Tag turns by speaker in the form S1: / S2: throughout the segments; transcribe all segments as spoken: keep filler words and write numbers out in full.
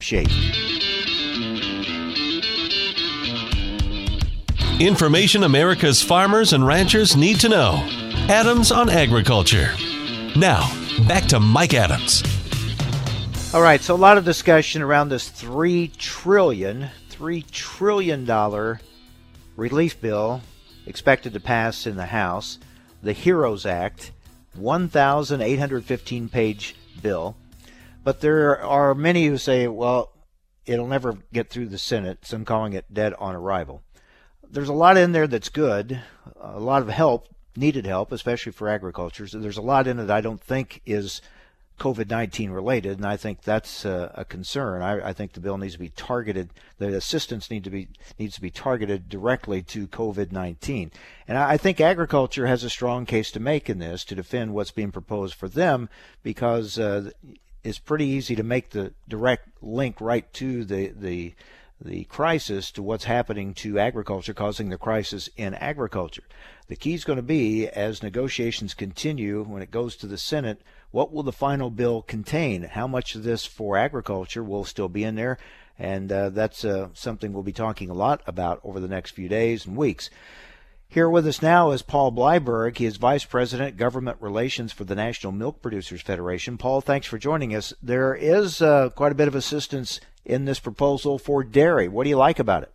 S1: shape.
S2: Information America's farmers and ranchers need to know. Adams on Agriculture. Now, back to Mike Adams.
S1: All right, so a lot of discussion around this three trillion dollars, three trillion dollars relief bill expected to pass in the House, the HEROES Act, one thousand eight hundred fifteen page bill. But there are many who say, well, it'll never get through the Senate, some calling it dead on arrival. There's a lot in there that's good, a lot of help, needed help, especially for agriculture. So there's a lot in it I don't think is COVID nineteen related, and I think that's uh, a concern. I, I think the bill needs to be targeted, the assistance need to be needs to be targeted directly to COVID nineteen. And I, I think agriculture has a strong case to make in this to defend what's being proposed for them, because uh, it's pretty easy to make the direct link right to the the the crisis to what's happening to agriculture, causing the crisis in agriculture. The key is going to be, as negotiations continue, when it goes to the Senate, what will the final bill contain? How much of this for agriculture will still be in there? And uh, that's uh, something we'll be talking a lot about over the next few days and weeks. Here with us now is Paul Bleiberg. He is Vice President, Government Relations for the National Milk Producers Federation. Paul, thanks for joining us. There is uh, quite a bit of assistance in this proposal for dairy. What do you like about it?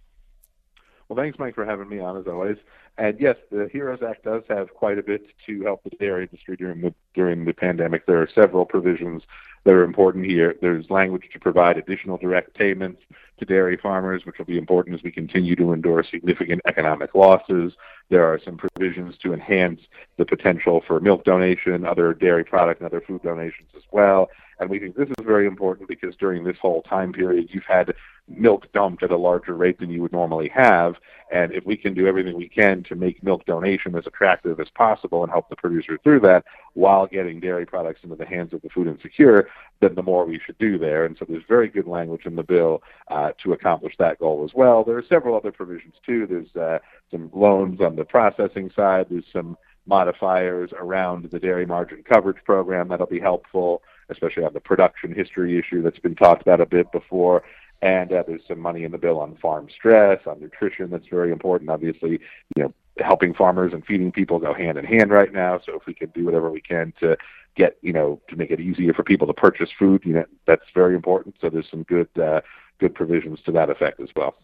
S3: Well, thanks, Mike, for having me on, as always. And yes, the HEROES Act does have quite a bit to help the dairy industry during the during the pandemic. There are several provisions that are important here. There's language to provide additional direct payments to dairy farmers, which will be important as we continue to endure significant economic losses. There are some provisions to enhance the potential for milk donation, other dairy product and other food donations as well. And we think this is very important because during this whole time period, you've had milk dumped at a larger rate than you would normally have. And if we can do everything we can to make milk donation as attractive as possible and help the producer through that while getting dairy products into the hands of the food insecure, then the more we should do there. And so there's very good language in the bill uh, to accomplish that goal as well. There are several other provisions, too. There's uh, some loans on the processing side. There's some modifiers around the dairy margin coverage program that'll be helpful, especially on the production history issue that's been talked about a bit before. And uh, there's some money in the bill on farm stress, on nutrition that's very important. Obviously, you know, helping farmers and feeding people go hand in hand right now. So if we can do whatever we can to get, you know, to make it easier for people to purchase food, you know, that's very important. So there's some good, uh, good provisions to that effect as well.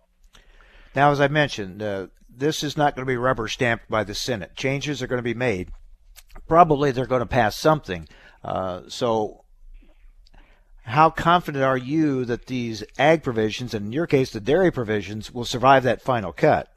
S1: Now, as I mentioned, uh, this is not going to be rubber stamped by the Senate. Changes are going to be made. Probably they're going to pass something. Uh, so how confident are you that these ag provisions, and in your case the dairy provisions, will survive that final cut?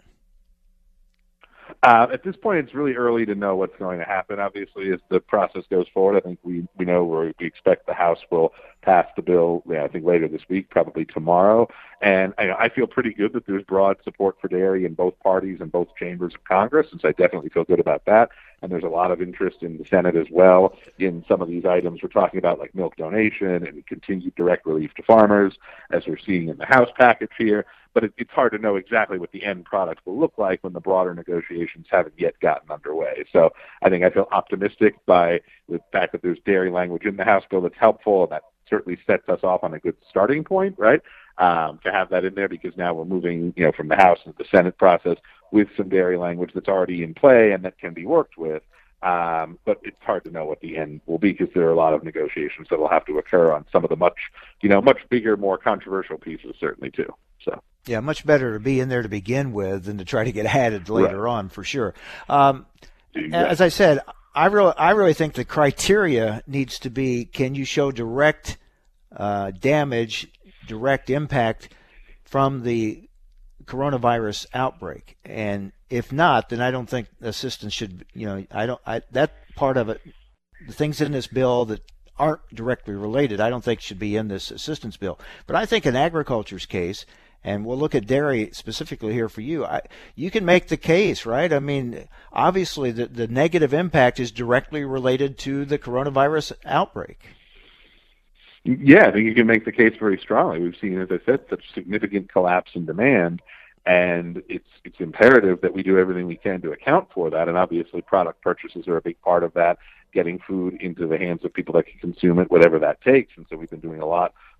S3: Uh, at this point, it's really early to know what's going to happen. Obviously, as the process goes forward, I think we, we know where we expect the House will pass the bill, yeah, I think later this week, probably tomorrow. And I, I feel pretty good that there's broad support for dairy in both parties and both chambers of Congress, and so I definitely feel good about that. And there's a lot of interest in the Senate as well in some of these items we're talking about, like milk donation and continued direct relief to farmers, as we're seeing in the House package here. But it, it's hard to know exactly what the end product will look like when the broader negotiations haven't yet gotten underway. So I think I feel optimistic by the fact that there's dairy language in the House bill that's helpful, and that certainly sets us off on a good starting point, right, um, to have that in there, because now we're moving, you know, from the House to the Senate process with some dairy language that's already in play and that can be worked with. Um, but it's hard to know what the end will be because there are a lot of negotiations that will have to occur on some of the much, you know, much bigger, more controversial pieces, certainly, too. So.
S1: Yeah, much better to be in there to begin with than to try to get added later right. on, for sure. Um, exactly. As I said, I really, I really think the criteria needs to be: can you show direct uh, damage, direct impact from the coronavirus outbreak? And if not, then I don't think assistance should. You know, I don't. I, that part of it, the things in this bill that aren't directly related, I don't think should be in this assistance bill. But I think in agriculture's case, and we'll look at dairy specifically here for you, I, you can make the case, right? I mean, obviously the, the negative impact is directly related to the coronavirus outbreak.
S3: Yeah, I think you can make the case very strongly. We've seen, as I said, such significant collapse in demand, and it's it's imperative that we do everything we can to account for that. And obviously product purchases are a big part of that, getting food into the hands of people that can consume it, whatever that takes. And so we've been doing a lot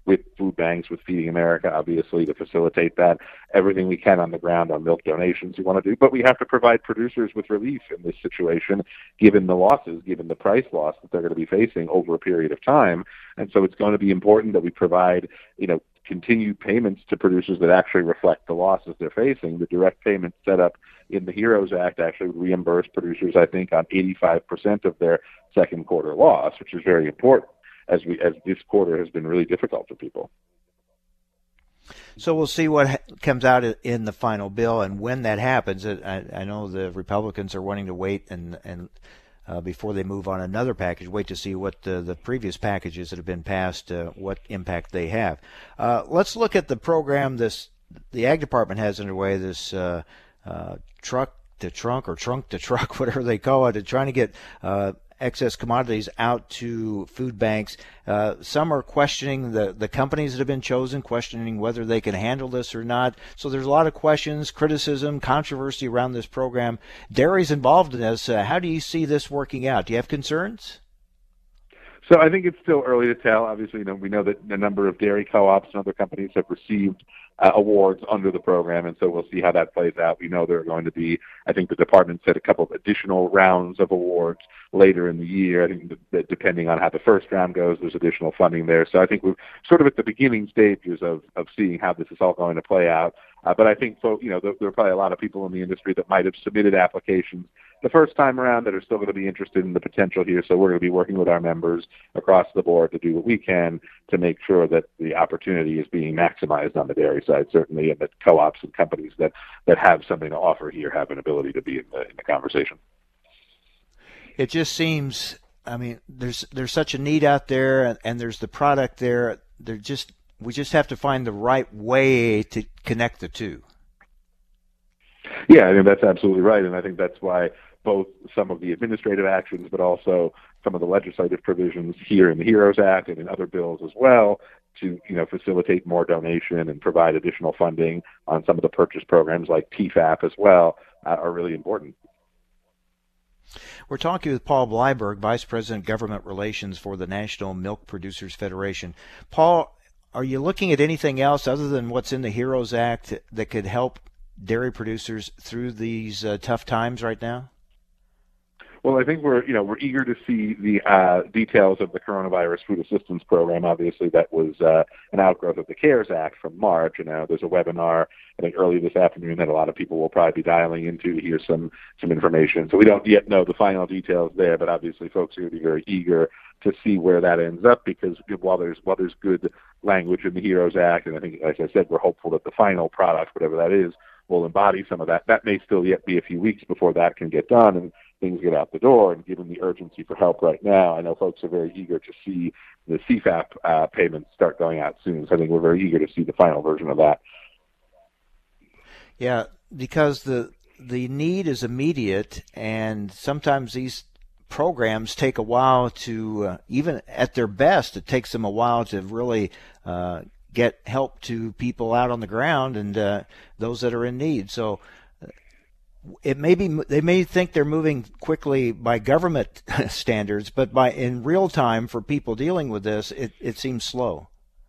S3: with food banks, with Feeding America, obviously, to facilitate that. Everything we can on the ground on milk donations we want to do. But we have to provide producers with relief in this situation, given the losses, given the price loss that they're going to be facing over a period of time. And so it's going to be important that we provide, you know, continued payments to producers that actually reflect the losses they're facing. The direct payment set up in the HEROES Act actually reimburse producers, I think, on eighty-five percent of their second quarter loss, which is very important as we as this quarter has been really difficult for people.
S1: So we'll see what comes out in the final bill, and when that happens. I, I know the Republicans are wanting to wait and and uh, before they move on another package, wait to see what the, the previous packages that have been passed, uh, what impact they have. Uh, let's look at the program this the Ag Department has underway. This uh, uh, truck to trunk or trunk to truck, whatever they call it, and trying to get uh, excess commodities out to food banks. Uh, some are questioning the, the companies that have been chosen, questioning whether they can handle this or not. So there's a lot of questions, criticism, controversy around this program. Dairy's involved in this. Uh, how do you see this working out? Do you have concerns?
S3: So I think it's still early to tell. Obviously, you know, we know that a number of dairy co-ops and other companies have received uh, awards under the program, and so we'll see how that plays out. We know there are going to be, I think the department said, a couple of additional rounds of awards later in the year. I think that depending on how the first round goes, there's additional funding there. So I think we're sort of at the beginning stages of, of seeing how this is all going to play out. Uh, but I think, so, you know, there, there are probably a lot of people in the industry that might have submitted applications the first time around that are still going to be interested in the potential here. So we're going to be working with our members across the board to do what we can to make sure that the opportunity is being maximized on the dairy side, certainly, and that co-ops and companies that, that have something to offer here have an ability to be in the, in the conversation.
S1: It just seems, I mean, there's there's such a need out there, and, and there's the product there. They're just we just have to find the right way to connect the two.
S3: Yeah, I think that's absolutely right, and I think that's why both some of the administrative actions, but also some of the legislative provisions here in the HEROES Act and in other bills as well, to, you know, facilitate more donation and provide additional funding on some of the purchase programs like T F A P as well, uh, are really important.
S1: We're talking with Paul Bleiberg, Vice President Government Relations for the National Milk Producers Federation. Paul, are you looking at anything else other than what's in the HEROES Act that could help dairy producers through these uh, tough times right now?
S3: Well, I think we're, you know, we're eager to see the uh, details of the coronavirus food assistance program. Obviously, that was uh, an outgrowth of the CARES Act from March. And now there's a webinar, I think, early this afternoon that a lot of people will probably be dialing into to hear some some information. So we don't yet know the final details there, but obviously folks are going to be very eager to see where that ends up, because while there's while there's good language in the HEROES Act, and I think, like I said, we're hopeful that the final product, whatever that is, will embody some of that. That may still yet be a few weeks before that can get done and things get out the door. And given the urgency for help right now, I know folks are very eager to see the C F A P uh, payments start going out soon. So I think we're very eager to see the final version of that.
S1: Yeah, because the the need is immediate, and sometimes these programs take a while to, uh, even at their best, it takes them a while to really uh, get help to people out on the ground and uh, those that are in need. So it may be, they may think they're moving quickly by government standards, but by in real time for people dealing with this, it, it seems slow.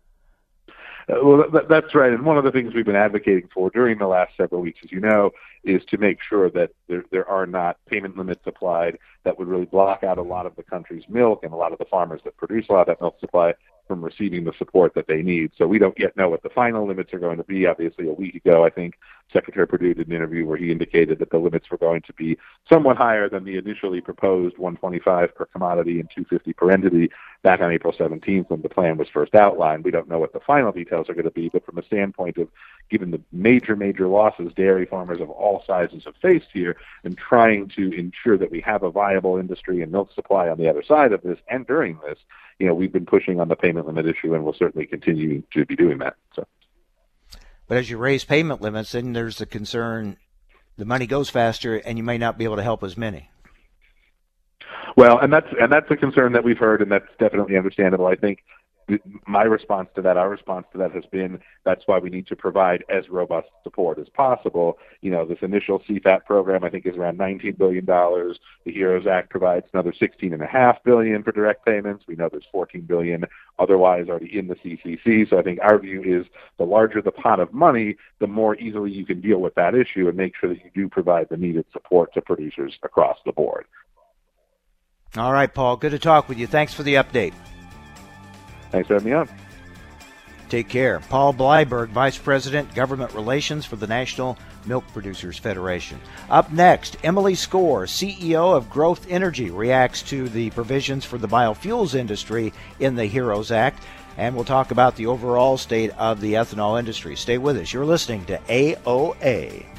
S3: Uh, well, that, that's right. And one of the things we've been advocating for during the last several weeks, as you know, is to make sure that there, there are not payment limits applied that would really block out a lot of the country's milk and a lot of the farmers that produce a lot of that milk supply from receiving the support that they need. So we don't yet know what the final limits are going to be. Obviously, a week ago, I think Secretary Perdue did an interview where he indicated that the limits were going to be somewhat higher than the initially proposed one twenty-five per commodity and two fifty per entity back on April seventeenth when the plan was first outlined. We don't know what the final details are going to be, but from a standpoint of given the major, major losses dairy farmers of all sizes have faced here, and trying to ensure that we have a viable industry and milk supply on the other side of this and during this, you know, we've been pushing on the payment limit issue, and we'll certainly continue to be doing that. So,
S1: but as you raise payment limits, then there's the concern the money goes faster, and you may not be able to help as many.
S3: Well, and that's and that's a concern that we've heard, and that's definitely understandable. I think my response to that, our response to that has been that's why we need to provide as robust support as possible. You know, this initial C FAP program, I think, is around nineteen billion dollars. The HEROES Act provides another sixteen point five billion dollars for direct payments. We know there's fourteen billion dollars otherwise already in the C C C. So I think our view is the larger the pot of money, the more easily you can deal with that issue and make sure that you do provide the needed support to producers across the board.
S1: All right, Paul, good to talk with you. Thanks for the update.
S3: Thanks for having me on.
S1: Take care. Paul Bleiberg, Vice President, Government Relations for the National Milk Producers Federation. Up next, Emily Skor, C E O of Growth Energy, reacts to the provisions for the biofuels industry in the HEROES Act, and we'll talk about the overall state of the ethanol industry. Stay with us. You're listening to A O A.